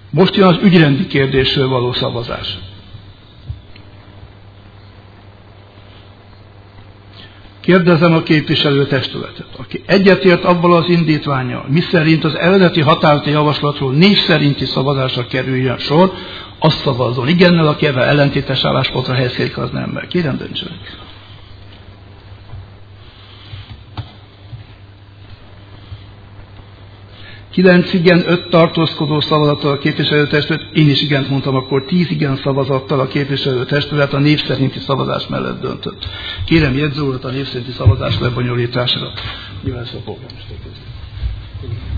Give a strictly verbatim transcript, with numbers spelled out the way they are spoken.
Most jön az ügyrendi kérdésről való szavazás. Kérdezem a képviselőtestületet, aki egyetért abban az indítvánnyal, miszerint az eredeti határozati javaslatról név szerinti szavazásra kerüljön sor, azt szavazzon igennel, aki ebben ellentétes álláspontra helyezkedik, az nemmel. Kérem, döntsenek. kilenc igen, öt tartózkodó szavazattal a képviselőtestület, én is igent mondtam, akkor tíz igen szavazattal a képviselőtestület a név szerinti szavazás mellett döntött. Kérem jegyző urat a név szerinti szavazás lebonyolításra. Nyilván ezt a polgármester közé.